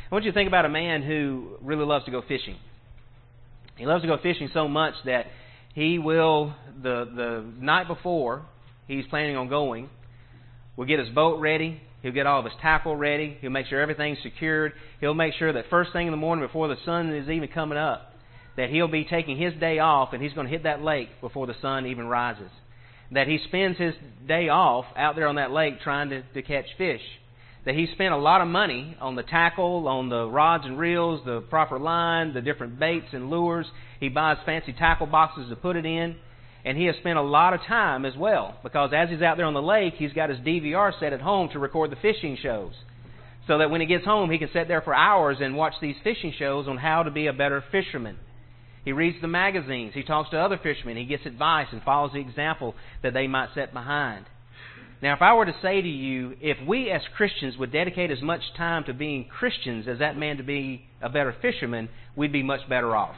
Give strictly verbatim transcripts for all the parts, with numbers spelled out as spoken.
I want you to think about a man who really loves to go fishing. He loves to go fishing so much that he will, the, the night before he's planning on going, will get his boat ready. He'll get all of his tackle ready. He'll make sure everything's secured. He'll make sure that first thing in the morning before the sun is even coming up, that he'll be taking his day off and he's going to hit that lake before the sun even rises. That he spends his day off out there on that lake trying to, to catch fish. That he spent a lot of money on the tackle, on the rods and reels, the proper line, the different baits and lures. He buys fancy tackle boxes to put it in. And he has spent a lot of time as well, because as he's out there on the lake, he's got his D V R set at home to record the fishing shows. So that when he gets home, he can sit there for hours and watch these fishing shows on how to be a better fisherman. He reads the magazines. He talks to other fishermen. He gets advice and follows the example that they might set behind. Now, if I were to say to you, if we as Christians would dedicate as much time to being Christians as that man to be a better fisherman, we'd be much better off.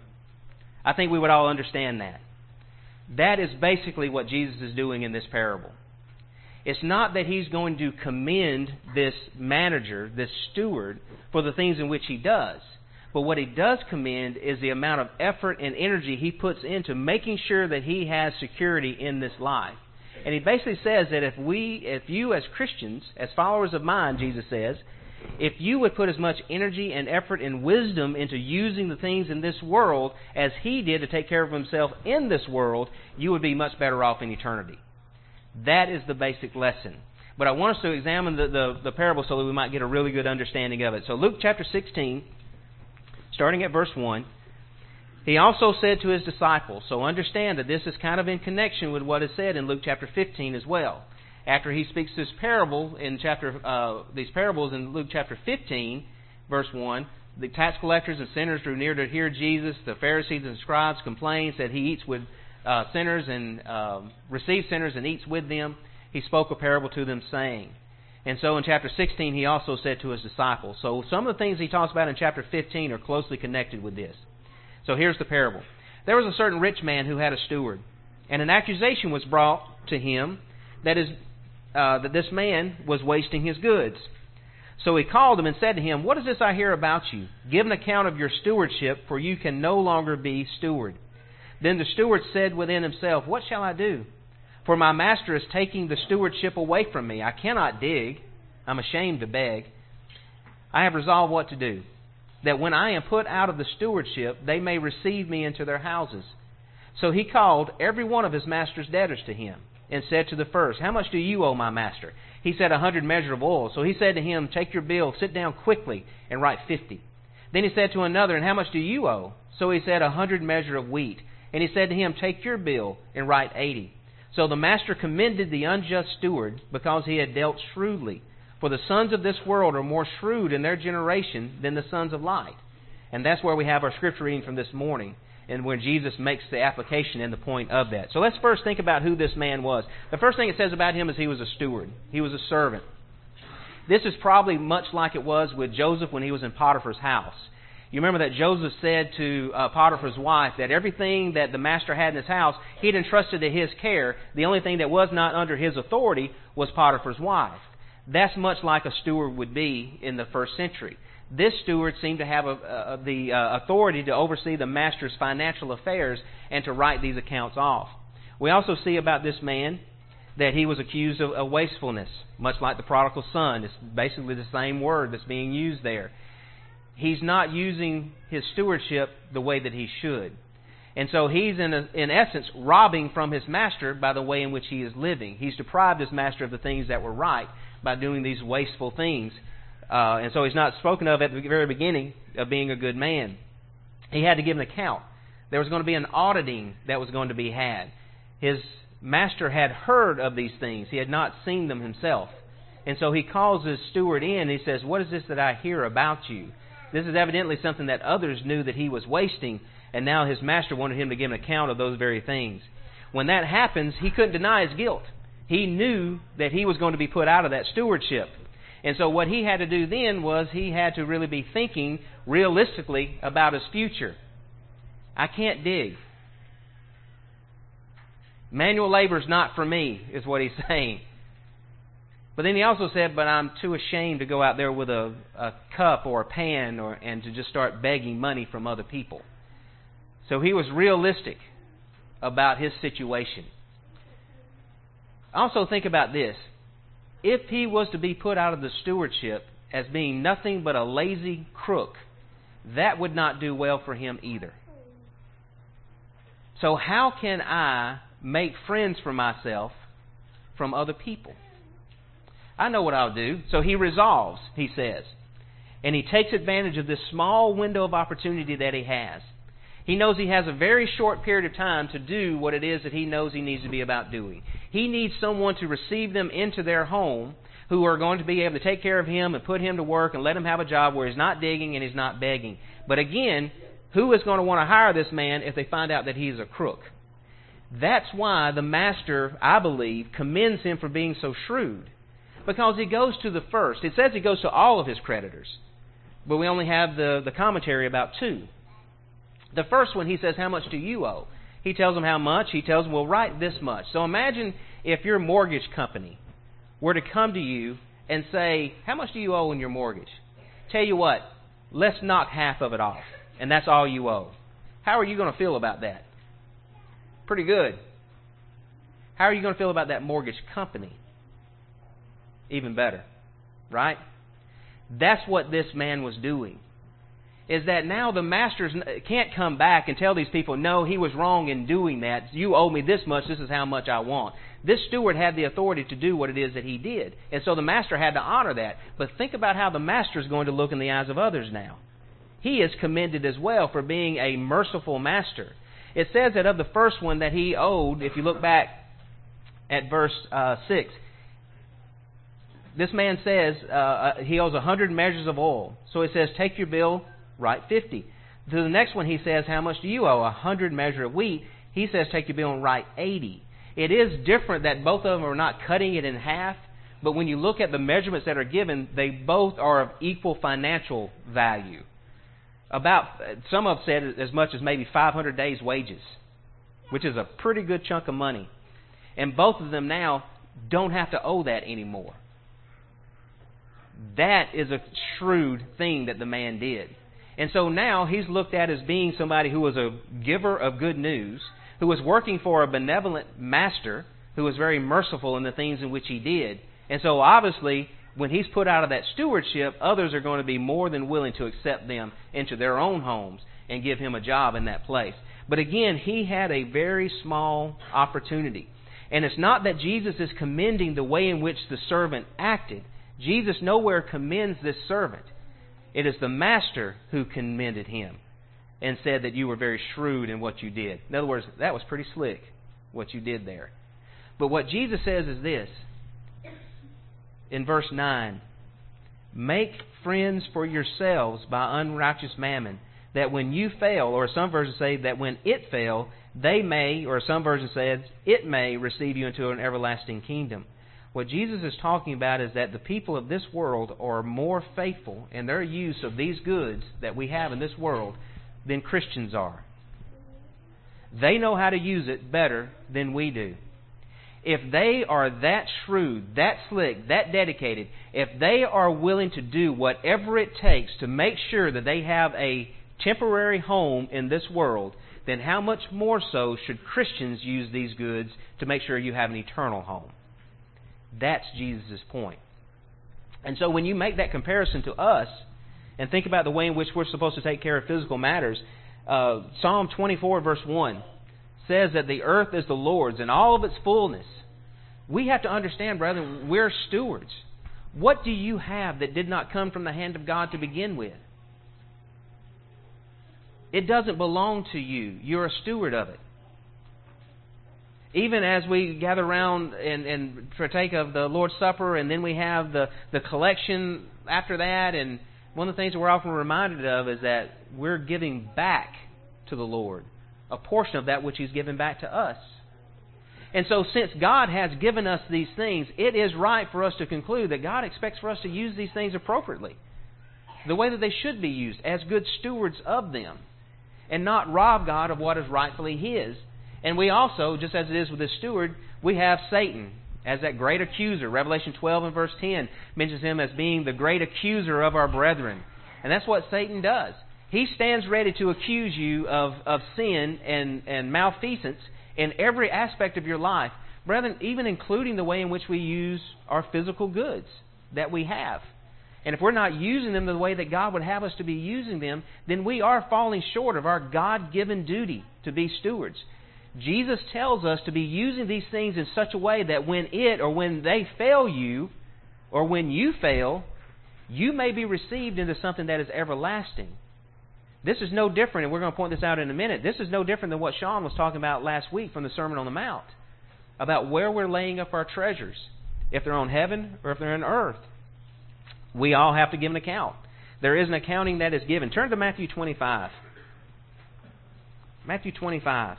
I think we would all understand that. That is basically what Jesus is doing in this parable. It's not that he's going to commend this manager, this steward, for the things in which he does. But what he does commend is the amount of effort and energy he puts into making sure that he has security in this life. And he basically says that if we, if you as Christians, as followers of mine, Jesus says, if you would put as much energy and effort and wisdom into using the things in this world as he did to take care of himself in this world, you would be much better off in eternity. That is the basic lesson. But I want us to examine the, the, the parable so that we might get a really good understanding of it. So Luke chapter sixteen, starting at verse one, he also said to his disciples, so understand that this is kind of in connection with what is said in Luke chapter fifteen as well. After he speaks this parable in chapter uh, these parables in Luke chapter fifteen, verse one, the tax collectors and sinners drew near to hear Jesus. The Pharisees and scribes complained that he eats with uh, sinners and uh, receives sinners and eats with them. He spoke a parable to them, saying. And so in chapter sixteen, he also said to his disciples. So some of the things he talks about in chapter fifteen are closely connected with this. So here's the parable. There was a certain rich man who had a steward, and an accusation was brought to him that is uh, that this man was wasting his goods. So he called him and said to him, "What is this I hear about you? Give an account of your stewardship, for you can no longer be steward." Then the steward said within himself, "What shall I do? For my master is taking the stewardship away from me. I cannot dig. I'm ashamed to beg. I have resolved what to do, that when I am put out of the stewardship, they may receive me into their houses." So he called every one of his master's debtors to him, and said to the first, "How much do you owe my master?" He said, "A hundred measure of oil." So he said to him, "Take your bill, sit down quickly, and write fifty." Then he said to another, "And how much do you owe?" So he said, "A hundred measure of wheat." And he said to him, "Take your bill, and write eighty." So the master commended the unjust steward, because he had dealt shrewdly. For the sons of this world are more shrewd in their generation than the sons of light. And that's where we have our scripture reading from this morning, and where Jesus makes the application and the point of that. So let's first think about who this man was. The first thing it says about him is he was a steward. He was a servant. This is probably much like it was with Joseph when he was in Potiphar's house. You remember that Joseph said to uh, Potiphar's wife that everything that the master had in his house, he'd entrusted to his care. The only thing that was not under his authority was Potiphar's wife. That's much like a steward would be in the first century. This steward seemed to have a, a, the uh, authority to oversee the master's financial affairs and to write these accounts off. We also see about this man that he was accused of, of wastefulness, much like the prodigal son. It's basically the same word that's being used there. He's not using his stewardship the way that he should. And so he's, in, a, in essence, robbing from his master by the way in which he is living. He's deprived his master of the things that were right by doing these wasteful things. Uh, and so he's not spoken of at the very beginning of being a good man. He had to give an account. There was going to be an auditing that was going to be had. His master had heard of these things. He had not seen them himself. And so he calls his steward in and he says, "What is this that I hear about you?" This is evidently something that others knew that he was wasting, and now his master wanted him to give an account of those very things. When that happens, he couldn't deny his guilt. He knew that he was going to be put out of that stewardship. And so what he had to do then was he had to really be thinking realistically about his future. I can't dig. Manual labor is not for me, is what he's saying. But then he also said, but I'm too ashamed to go out there with a, a cup or a pan or and to just start begging money from other people. So he was realistic about his situation. Also think about this. If he was to be put out of the stewardship as being nothing but a lazy crook, that would not do well for him either. So how can I make friends for myself from other people? I know what I'll do. So he resolves, he says. And he takes advantage of this small window of opportunity that he has. He knows he has a very short period of time to do what it is that he knows he needs to be about doing. He needs someone to receive them into their home who are going to be able to take care of him and put him to work and let him have a job where he's not digging and he's not begging. But again, who is going to want to hire this man if they find out that he's a crook? That's why the master, I believe, commends him for being so shrewd. Because he goes to the first. It says he goes to all of his creditors. But we only have the, the commentary about two. The first one, he says, how much do you owe? He tells them how much. He tells them, well, write this much. So imagine if your mortgage company were to come to you and say, how much do you owe in your mortgage? Tell you what, let's knock half of it off, and that's all you owe. How are you going to feel about that? Pretty good. How are you going to feel about that mortgage company? Even better, right? That's what this man was doing. Is that now the masters can't come back and tell these people, no, he was wrong in doing that. You owe me this much. This is how much I want. This steward had the authority to do what it is that he did. And so the master had to honor that. But think about how the master is going to look in the eyes of others now. He is commended as well for being a merciful master. It says that of the first one that he owed, if you look back at verse uh, six, this man says uh, he owes a hundred measures of oil. So it says, take your bill, write fifty. To the next one he says, how much do you owe? A hundred measure of wheat. He says, take your bill and write eighty. It is different that both of them are not cutting it in half, but when you look at the measurements that are given, they both are of equal financial value. About, some have said as much as maybe five hundred days' wages, which is a pretty good chunk of money. And both of them now don't have to owe that anymore. That is a shrewd thing that the man did. And so now he's looked at as being somebody who was a giver of good news, who was working for a benevolent master, who was very merciful in the things in which he did. And so obviously, when he's put out of that stewardship, others are going to be more than willing to accept them into their own homes and give him a job in that place. But again, he had a very small opportunity. And it's not that Jesus is commending the way in which the servant acted. Jesus nowhere commends this servant. It is the master who commended him and said that you were very shrewd in what you did. In other words, that was pretty slick, what you did there. But what Jesus says is this, in verse nine, make friends for yourselves by unrighteous mammon, that when you fail, or some versions say that when it fail, they may, or some versions says, it may receive you into an everlasting kingdom. What Jesus is talking about is that the people of this world are more faithful in their use of these goods that we have in this world than Christians are. They know how to use it better than we do. If they are that shrewd, that slick, that dedicated, if they are willing to do whatever it takes to make sure that they have a temporary home in this world, then how much more so should Christians use these goods to make sure you have an eternal home? That's Jesus' point. And so when you make that comparison to us and think about the way in which we're supposed to take care of physical matters, uh, Psalm twenty-four verse one says that the earth is the Lord's and all of its fullness. We have to understand, brethren, we're stewards. What do you have that did not come from the hand of God to begin with? It doesn't belong to you. You're a steward of it. Even as we gather around and, and partake of the Lord's Supper, and then we have the, the collection after that, and one of the things that we're often reminded of is that we're giving back to the Lord a portion of that which He's given back to us. And so since God has given us these things, it is right for us to conclude that God expects for us to use these things appropriately, the way that they should be used, as good stewards of them, and not rob God of what is rightfully His. And we also, just as it is with this steward, we have Satan as that great accuser. Revelation twelve and verse ten mentions him as being the great accuser of our brethren. And that's what Satan does. He stands ready to accuse you of, of sin and, and malfeasance in every aspect of your life. Brethren, even including the way in which we use our physical goods that we have. And if we're not using them the way that God would have us to be using them, then we are falling short of our God-given duty to be stewards. Jesus tells us to be using these things in such a way that when it or when they fail you, or when you fail, you may be received into something that is everlasting. This is no different, and we're going to point this out in a minute. This is no different than what Sean was talking about last week from the Sermon on the Mount, about where we're laying up our treasures, if they're on heaven or if they're on earth. We all have to give an account. There is an accounting that is given. Turn to Matthew twenty-five. Matthew twenty-five.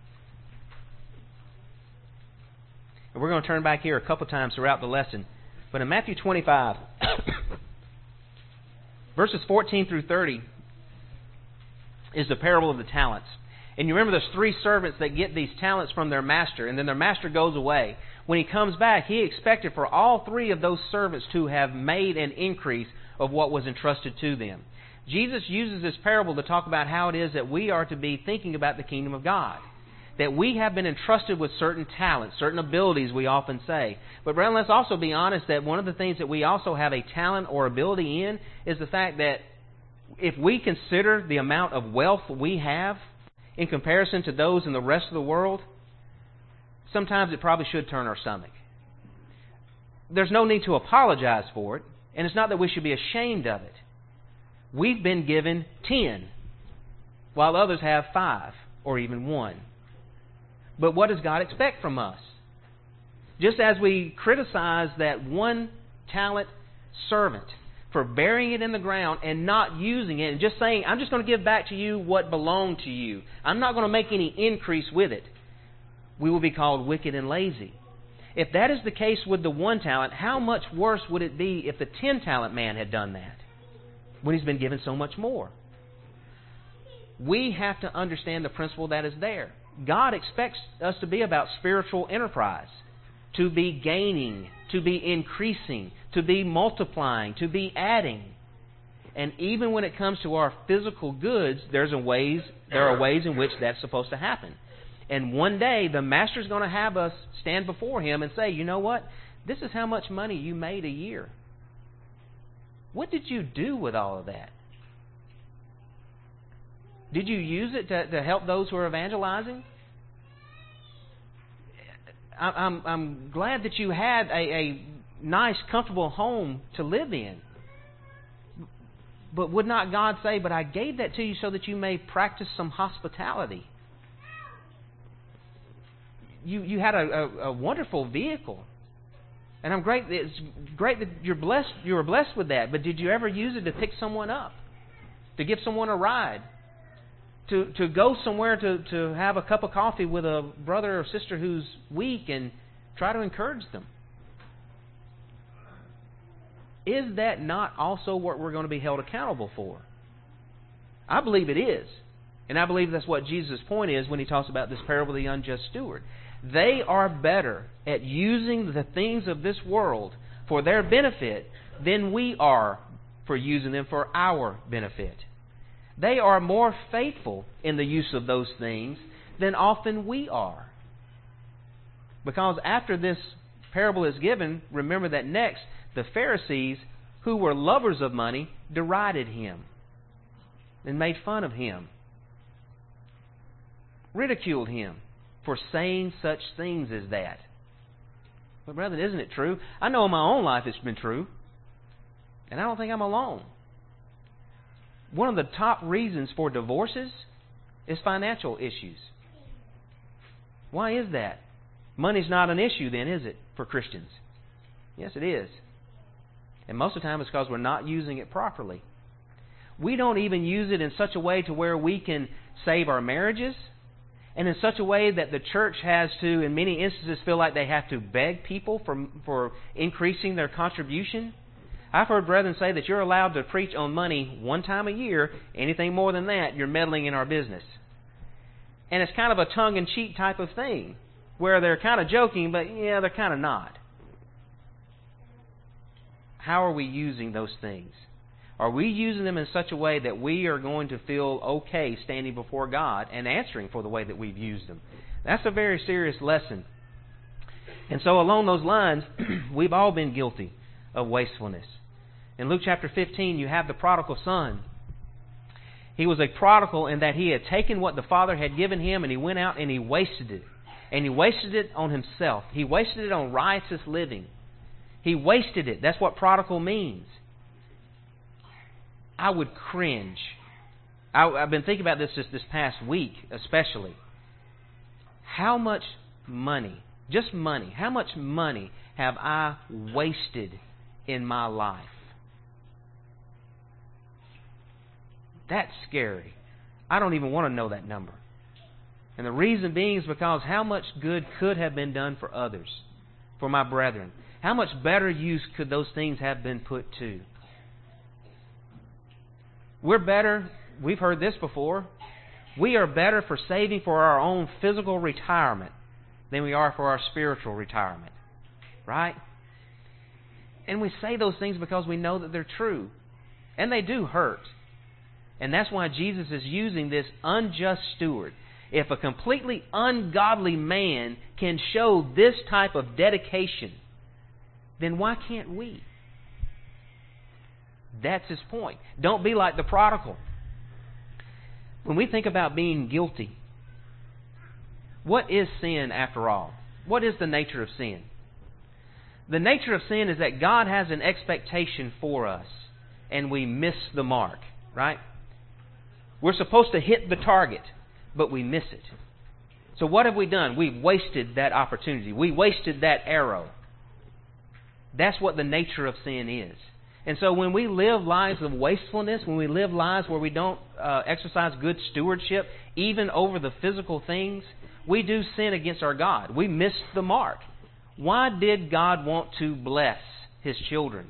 And we're going to turn back here a couple times throughout the lesson. But in Matthew twenty-five, verses fourteen through thirty, is the parable of the talents. And you remember there's three servants that get these talents from their master, and then their master goes away. When he comes back, he expected for all three of those servants to have made an increase of what was entrusted to them. Jesus uses this parable to talk about how it is that we are to be thinking about the kingdom of God. That we have been entrusted with certain talents, certain abilities, we often say. But brethren, let's also be honest that one of the things that we also have a talent or ability in is the fact that if we consider the amount of wealth we have in comparison to those in the rest of the world, sometimes it probably should turn our stomach. There's no need to apologize for it, and it's not that we should be ashamed of it. We've been given ten, while others have five or even one. But what does God expect from us? Just as we criticize that one talent servant for burying it in the ground and not using it and just saying, I'm just going to give back to you what belonged to you. I'm not going to make any increase with it. We will be called wicked and lazy. If that is the case with the one talent, how much worse would it be if the ten talent man had done that when he's been given so much more? We have to understand the principle that is there. God expects us to be about spiritual enterprise, to be gaining, to be increasing, to be multiplying, to be adding. And even when it comes to our physical goods, there's a ways, there are ways in which that's supposed to happen. And one day, the master's going to have us stand before him and say, you know what? This is how much money you made a year. What did you do with all of that? Did you use it to, to help those who are evangelizing? I, I'm, I'm glad that you had a, a nice, comfortable home to live in. But would not God say, but I gave that to you so that you may practice some hospitality? You you had a, a, a wonderful vehicle, and I'm great. It's great that you're blessed. You were blessed with that. But did you ever use it to pick someone up, to give someone a ride, to to go somewhere to to have a cup of coffee with a brother or sister who's weak and try to encourage them? Is that not also what we're going to be held accountable for? I believe it is. And I believe that's what Jesus' point is when he talks about this parable of the unjust steward. They are better at using the things of this world for their benefit than we are for using them for our benefit. They are more faithful in the use of those things than often we are. Because after this parable is given, remember that next, the Pharisees, who were lovers of money, derided him and made fun of him, ridiculed him for saying such things as that. But brethren, isn't it true? I know in my own life it's been true. And I don't think I'm alone. One of the top reasons for divorces is financial issues. Why is that? Money's not an issue then, is it, for Christians? Yes, it is. And most of the time it's because we're not using it properly. We don't even use it in such a way to where we can save our marriages, and in such a way that the church has to, in many instances, feel like they have to beg people for, for increasing their contribution. I've heard brethren say that you're allowed to preach on money one time a year. Anything more than that, you're meddling in our business. And it's kind of a tongue-in-cheek type of thing. where they're kind of joking, but yeah, they're kind of not. How are we using those things? Are we using them in such a way that we are going to feel okay standing before God and answering for the way that we've used them? That's a very serious lesson. And so along those lines, we've all been guilty of wastefulness. In Luke chapter fifteen, you have the prodigal son. He was a prodigal in that he had taken what the father had given him and he went out and he wasted it. And he wasted it on himself. He wasted it on riotous living. He wasted it. That's what prodigal means. I would cringe. I, I've been thinking about this just this past week especially. How much money, just money, how much money have I wasted in my life? That's scary. I don't even want to know that number. And the reason being is because how much good could have been done for others, for my brethren? How much better use could those things have been put to? We're better, we've heard this before, we are better for saving for our own physical retirement than we are for our spiritual retirement. Right? And we say those things because we know that they're true. And they do hurt. And that's why Jesus is using this unjust steward. If a completely ungodly man can show this type of dedication, then why can't we? That's his point. Don't be like the prodigal. When we think about being guilty, what is sin after all? What is the nature of sin? The nature of sin is that God has an expectation for us, and we miss the mark, right? We're supposed to hit the target, but we miss it. So what have we done? We've wasted that opportunity. We wasted that arrow. That's what the nature of sin is. And so when we live lives of wastefulness, when we live lives where we don't uh, exercise good stewardship, even over the physical things, we do sin against our God. We miss the mark. Why did God want to bless His children?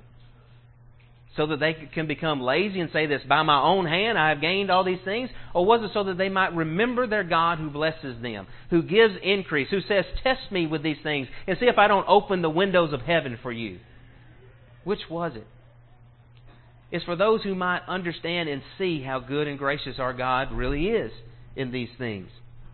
So that they can become lazy and say this, by my own hand I have gained all these things? Or was it so that they might remember their God who blesses them, who gives increase, who says, test me with these things and see if I don't open the windows of heaven for you? Which was it? It's for those who might understand and see how good and gracious our God really is in these things.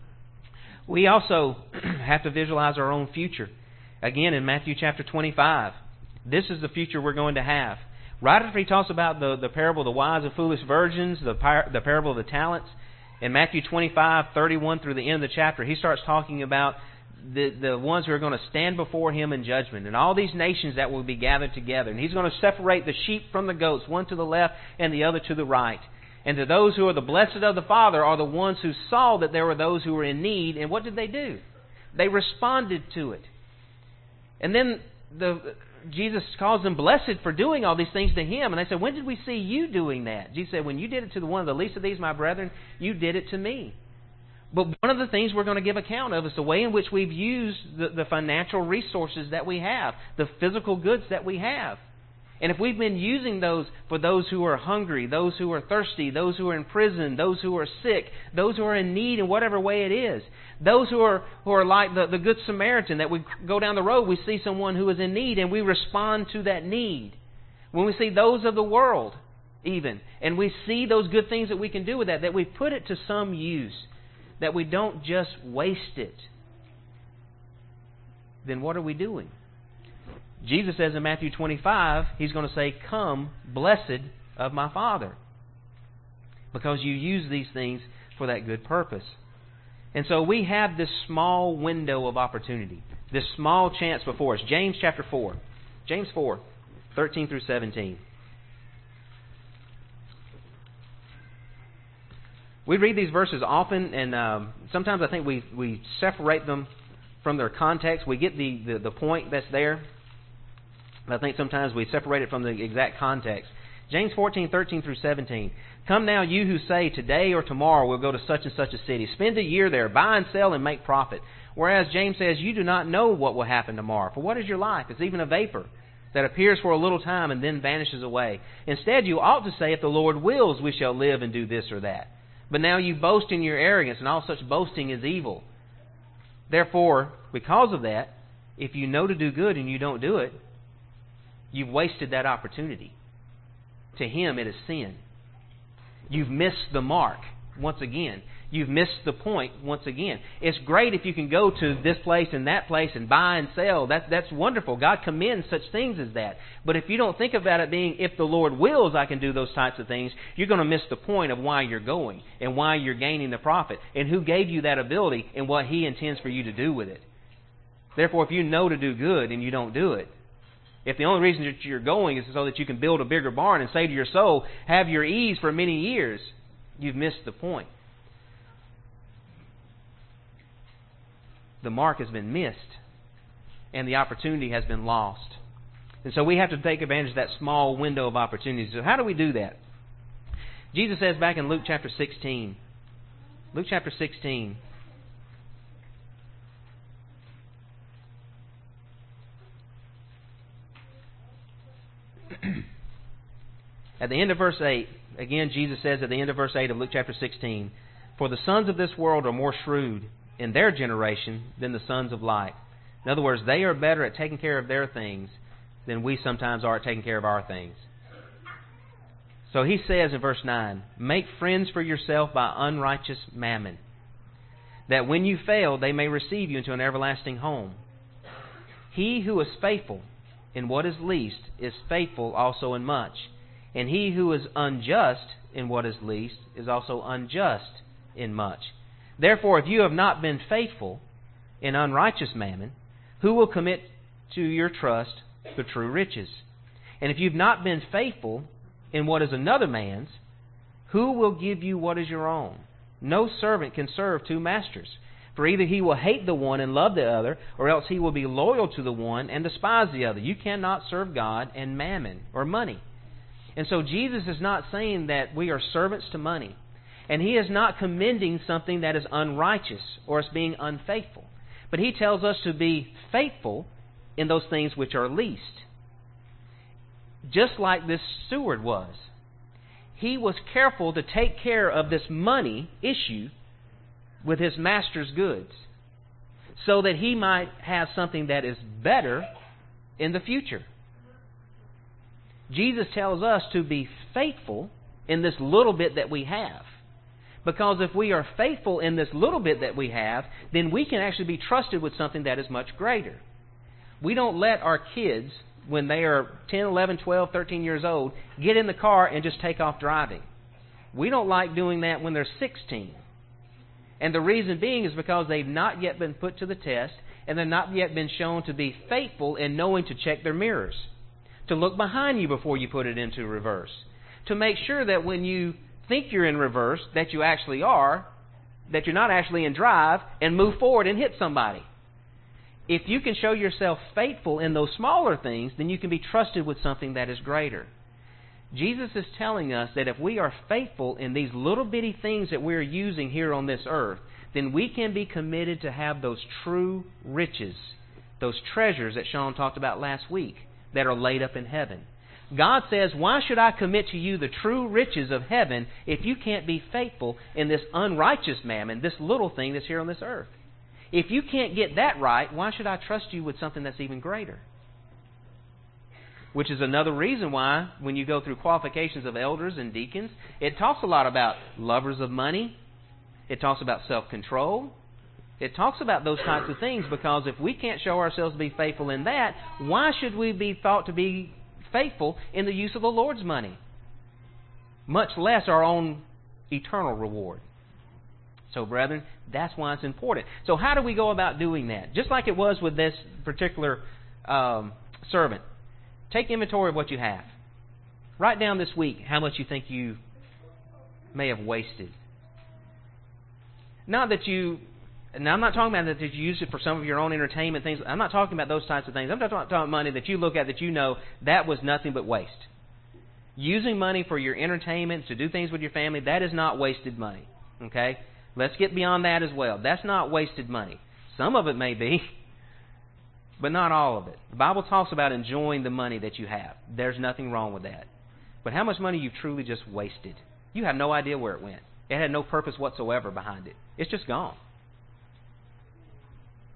We also have to visualize our own future. Again, in Matthew chapter twenty-five, this is the future we're going to have. Right after he talks about the, the parable of the wise and foolish virgins, the, par- the parable of the talents, in Matthew twenty-five, thirty-one through the end of the chapter, he starts talking about the, the ones who are going to stand before him in judgment, and all these nations that will be gathered together. And he's going to separate the sheep from the goats, one to the left and the other to the right. And to those who are the blessed of the Father are the ones who saw that there were those who were in need. And what did they do? They responded to it. And then the Jesus calls them blessed for doing all these things to Him. And they said, when did we see you doing that? Jesus said, when you did it to the one of the least of these, my brethren, you did it to me. But one of the things we're going to give account of is the way in which we've used the, the financial resources that we have, the physical goods that we have. And if we've been using those for those who are hungry, those who are thirsty, those who are in prison, those who are sick, those who are in need in whatever way it is, those who are who are like the, the Good Samaritan, that we go down the road, we see someone who is in need, and we respond to that need. When we see those of the world, even, and we see those good things that we can do with that, that we put it to some use, that we don't just waste it, then what are we doing? Jesus says in Matthew twenty-five, He's going to say, come, blessed of my Father, because you use these things for that good purpose. And so we have this small window of opportunity, this small chance before us. James chapter four. James four, thirteen through seventeen. We read these verses often, and um, sometimes I think we, we separate them from their context. We get the, the, the point that's there. I think sometimes we separate it from the exact context. James fourteen, thirteen through seventeen. Come now, you who say, today or tomorrow we'll go to such and such a city. Spend a year there, buy and sell and make profit. Whereas James says, you do not know what will happen tomorrow. For what is your life? It's even a vapor that appears for a little time and then vanishes away. Instead, you ought to say, if the Lord wills, we shall live and do this or that. But now you boast in your arrogance, and all such boasting is evil. Therefore, because of that, if you know to do good and you don't do it, you've wasted that opportunity. To him, it is sin. You've missed the mark once again. You've missed the point once again. It's great if you can go to this place and that place and buy and sell. That, that's wonderful. God commends such things as that. But if you don't think about it being, if the Lord wills, I can do those types of things, you're going to miss the point of why you're going and why you're gaining the profit and who gave you that ability and what He intends for you to do with it. Therefore, if you know to do good and you don't do it, if the only reason that you're going is so that you can build a bigger barn and say to your soul, have your ease for many years, you've missed the point. The mark has been missed, and the opportunity has been lost. And so we have to take advantage of that small window of opportunity. So how do we do that? Jesus says back in Luke chapter sixteen, Luke chapter sixteen, at the end of verse eight, again Jesus says at the end of verse eight of Luke chapter sixteen, for the sons of this world are more shrewd in their generation than the sons of light. In other words, they are better at taking care of their things than we sometimes are at taking care of our things. So he says in verse nine, make friends for yourself by unrighteous mammon, that when you fail, they may receive you into an everlasting home. He who is faithful in what is least is faithful also in much, and he who is unjust in what is least is also unjust in much. Therefore, if you have not been faithful in unrighteous mammon, who will commit to your trust the true riches? And if you've not been faithful in what is another man's, who will give you what is your own? No servant can serve two masters, for either he will hate the one and love the other, or else he will be loyal to the one and despise the other. You cannot serve God and mammon, or money. And so Jesus is not saying that we are servants to money. And He is not commending something that is unrighteous or as being unfaithful. But He tells us to be faithful in those things which are least. Just like this steward was. He was careful to take care of this money issue with his master's goods, so that he might have something that is better in the future. Jesus tells us to be faithful in this little bit that we have. Because if we are faithful in this little bit that we have, then we can actually be trusted with something that is much greater. We don't let our kids, when they are ten, eleven, twelve, thirteen years old, get in the car and just take off driving. We don't like doing that when they're sixteen. And the reason being is because they've not yet been put to the test, and they've not yet been shown to be faithful in knowing to check their mirrors, to look behind you before you put it into reverse, to make sure that when you think you're in reverse, that you actually are, that you're not actually in drive, and move forward and hit somebody. If you can show yourself faithful in those smaller things, then you can be trusted with something that is greater. Jesus is telling us that if we are faithful in these little bitty things that we're using here on this earth, then we can be committed to have those true riches, those treasures that Sean talked about last week, that are laid up in heaven. God says, why should I commit to you the true riches of heaven if you can't be faithful in this unrighteous mammon, this little thing that's here on this earth? If you can't get that right, why should I trust you with something that's even greater? Which is another reason why, when you go through qualifications of elders and deacons, it talks a lot about lovers of money. It talks about self-control. It talks about those types of things, because if we can't show ourselves to be faithful in that, why should we be thought to be faithful in the use of the Lord's money, much less our own eternal reward? So, brethren, that's why it's important. So how do we go about doing that? Just like it was with this particular um, servant. Take inventory of what you have. Write down this week how much you think you may have wasted. Not that you... Now, I'm not talking about that you use it for some of your own entertainment things. I'm not talking about those types of things. I'm not talking about money that you look at that you know that was nothing but waste. Using money for your entertainment, to do things with your family, that is not wasted money. Okay? Let's get beyond that as well. That's not wasted money. Some of it may be, but not all of it. The Bible talks about enjoying the money that you have. There's nothing wrong with that. But how much money you've truly just wasted? You have no idea where it went. It had no purpose whatsoever behind it. It's just gone.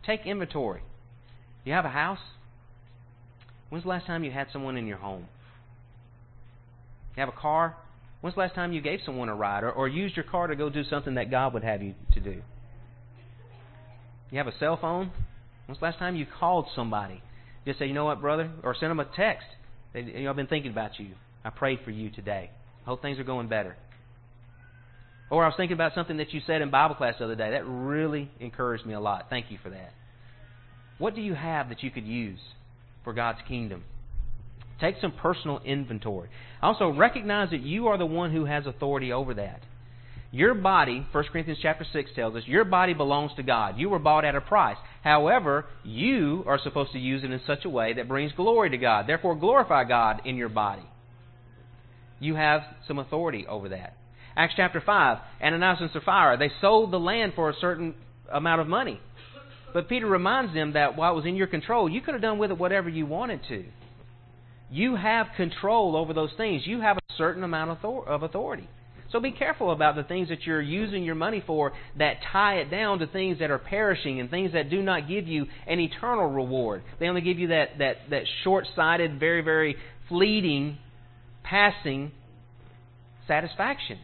Take inventory. You have a house? When's the last time you had someone in your home? You have a car? When's the last time you gave someone a ride or, or used your car to go do something that God would have you to do? You have a cell phone? When's the last time you called somebody? Just say, you know what, brother? Or send them a text. They, you know, I've been thinking about you. I prayed for you today. I hope things are going better. Or I was thinking about something that you said in Bible class the other day. That really encouraged me a lot. Thank you for that. What do you have that you could use for God's kingdom? Take some personal inventory. Also, recognize that you are the one who has authority over that. Your body, First Corinthians chapter six tells us, your body belongs to God. You were bought at a price. However, you are supposed to use it in such a way that brings glory to God. Therefore, glorify God in your body. You have some authority over that. Acts chapter five, Ananias and Sapphira, they sold the land for a certain amount of money. But Peter reminds them that while it was in your control, you could have done with it whatever you wanted to. You have control over those things. You have a certain amount of authority. So be careful about the things that you're using your money for that tie it down to things that are perishing and things that do not give you an eternal reward. They only give you that, that, that short-sighted, very, very fleeting, passing satisfaction.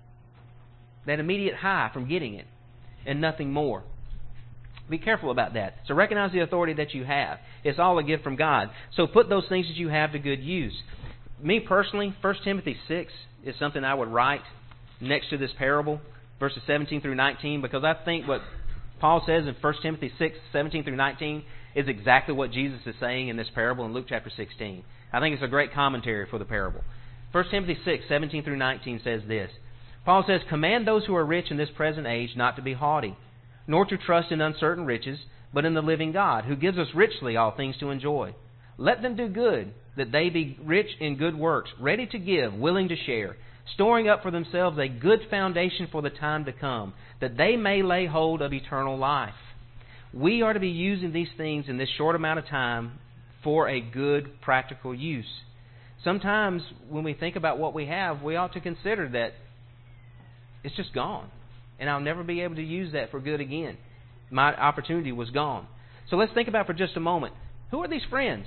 That immediate high from getting it and nothing more. Be careful about that. So recognize the authority that you have. It's all a gift from God. So put those things that you have to good use. Me personally, First Timothy six is something I would write next to this parable, verses seventeen through nineteen, because I think what Paul says in First Timothy six, seventeen through nineteen is exactly what Jesus is saying in this parable in Luke chapter sixteen. I think it's a great commentary for the parable. First Timothy six, seventeen through nineteen says this. Paul says, "Command those who are rich in this present age not to be haughty, nor to trust in uncertain riches, but in the living God, who gives us richly all things to enjoy. Let them do good, that they be rich in good works, ready to give, willing to share, storing up for themselves a good foundation for the time to come, that they may lay hold of eternal life." We are to be using these things in this short amount of time for a good, practical use. Sometimes when we think about what we have, we ought to consider that it's just gone. And I'll never be able to use that for good again. My opportunity was gone. So let's think about for just a moment. Who are these friends?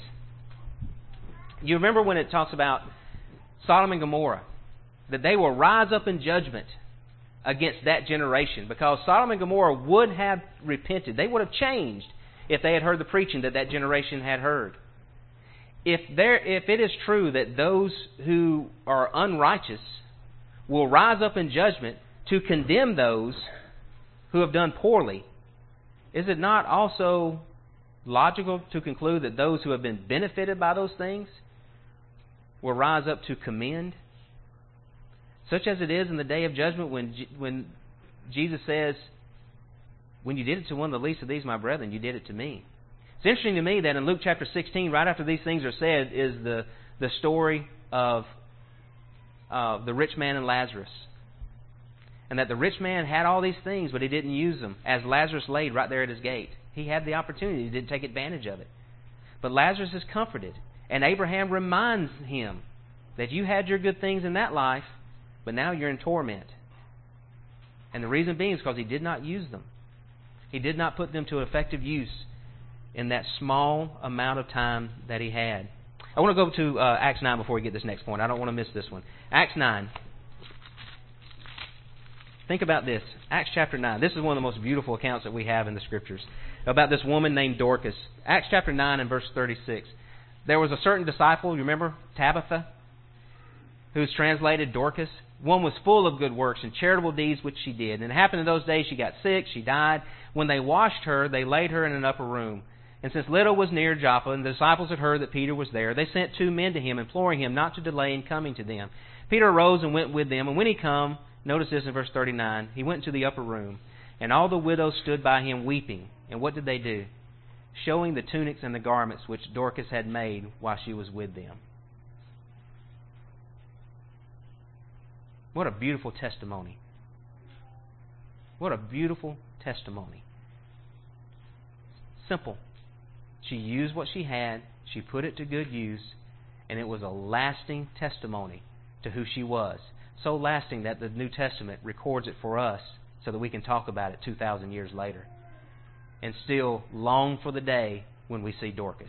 You remember when it talks about Sodom and Gomorrah, that they will rise up in judgment against that generation, because Sodom and Gomorrah would have repented. They would have changed if they had heard the preaching that that generation had heard. If there, if it is true that those who are unrighteous will rise up in judgment to condemn those who have done poorly, is it not also logical to conclude that those who have been benefited by those things will rise up to commend? Such as it is in the day of judgment when when Jesus says, "When you did it to one of the least of these, my brethren, you did it to me." It's interesting to me that in Luke chapter sixteen, right after these things are said, is the, the story of uh, the rich man and Lazarus. And that the rich man had all these things, but he didn't use them, as Lazarus laid right there at his gate. He had the opportunity. He didn't take advantage of it. But Lazarus is comforted. And Abraham reminds him that you had your good things in that life, but now you're in torment. And the reason being is because he did not use them. He did not put them to effective use in that small amount of time that he had. I want to go to uh, Acts nine before we get this next point. I don't want to miss this one. Acts nine. Think about this. Acts chapter nine. This is one of the most beautiful accounts that we have in the Scriptures about this woman named Dorcas. Acts chapter nine and verse thirty-six. There was a certain disciple, you remember, Tabitha, who's translated Dorcas. One was full of good works and charitable deeds which she did. And it happened in those days she got sick, she died. When they washed her, they laid her in an upper room. And since Lydda was near Joppa, and the disciples had heard that Peter was there, they sent two men to him, imploring him not to delay in coming to them. Peter arose and went with them, and when he come, notice this in verse thirty-nine, he went to the upper room, and all the widows stood by him weeping. And what did they do? Showing the tunics and the garments which Dorcas had made while she was with them. What a beautiful testimony. What a beautiful testimony. Simple. She used what she had, she put it to good use, and it was a lasting testimony to who she was. So lasting that the New Testament records it for us so that we can talk about it two thousand years later. and still long for the day when we see Dorcas.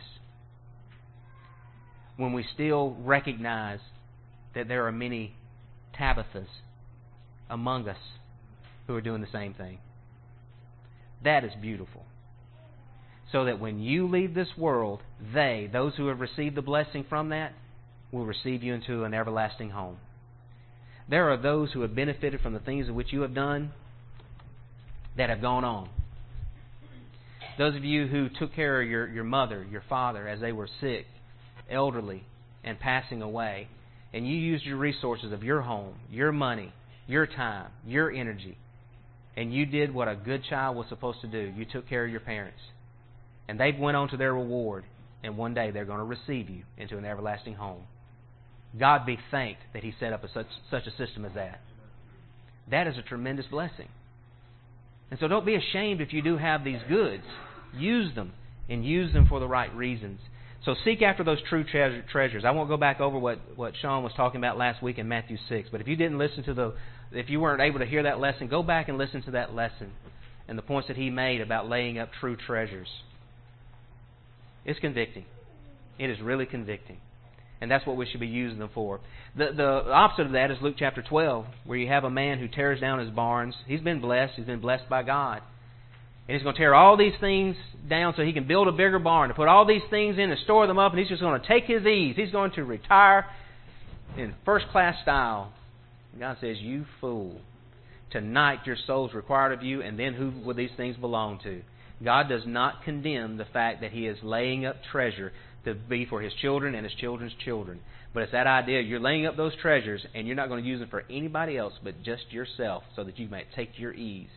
When we still recognize that there are many Tabithas among us who are doing the same thing. That is beautiful. So that when you leave this world, they, those who have received the blessing from that, will receive you into an everlasting home. There are those who have benefited from the things of which you have done that have gone on. Those of you who took care of your, your mother, your father, as they were sick, elderly, and passing away, and you used your resources of your home, your money, your time, your energy, and you did what a good child was supposed to do. You took care of your parents. And they've went on to their reward, and one day they're going to receive you into an everlasting home. God be thanked that He set up a such, such a system as that. That is a tremendous blessing. And so don't be ashamed if you do have these goods. Use them, and use them for the right reasons. So seek after those true treasure, treasures. I won't go back over what, what Sean was talking about last week in Matthew six. But if you didn't listen to the, if you weren't able to hear that lesson, go back and listen to that lesson and the points that he made about laying up true treasures. It's convicting. It is really convicting. And that's what we should be using them for. The, the opposite of that is Luke chapter twelve, where you have a man who tears down his barns. He's been blessed. He's been blessed by God. And he's going to tear all these things down so he can build a bigger barn, to put all these things in and store them up, and he's just going to take his ease. He's going to retire in first-class style. And God says, you fool. Tonight your soul's required of you, and then who will these things belong to? God does not condemn the fact that He is laying up treasure to be for His children and His children's children. But it's that idea, you're laying up those treasures, and you're not going to use them for anybody else but just yourself, so that you may take your ease.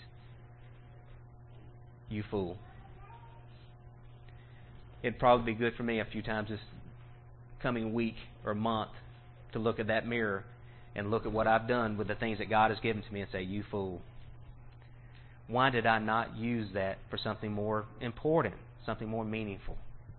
You fool. It'd probably be good for me a few times this coming week or month to look at that mirror and look at what I've done with the things that God has given to me and say, you fool. Why did I not use that for something more important, something more meaningful?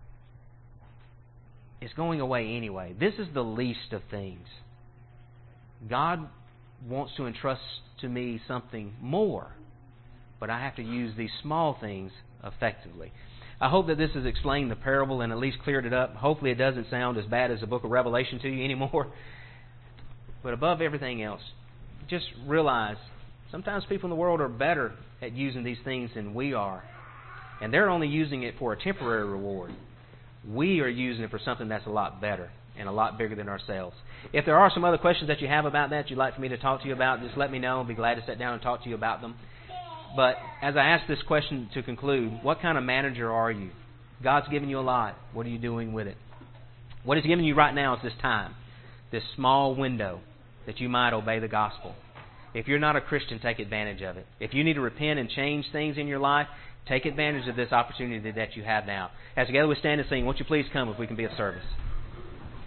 It's going away anyway. This is the least of things. God wants to entrust to me something more, but I have to use these small things effectively. I hope that this has explained the parable and at least cleared it up. Hopefully it doesn't sound as bad as the book of Revelation to you anymore. But above everything else, just realize sometimes people in the world are better at using these things than we are. And they're only using it for a temporary reward. We are using it for something that's a lot better and a lot bigger than ourselves. If there are some other questions that you have about that you'd like for me to talk to you about, just let me know. I'll be glad to sit down and talk to you about them. But as I ask this question to conclude, what kind of manager are you? God's given you a lot. What are you doing with it? What He's given you right now is this time, this small window that you might obey the gospel. If you're not a Christian, take advantage of it. If you need to repent and change things in your life, take advantage of this opportunity that you have now. As together we stand and sing, won't you please come if we can be of service?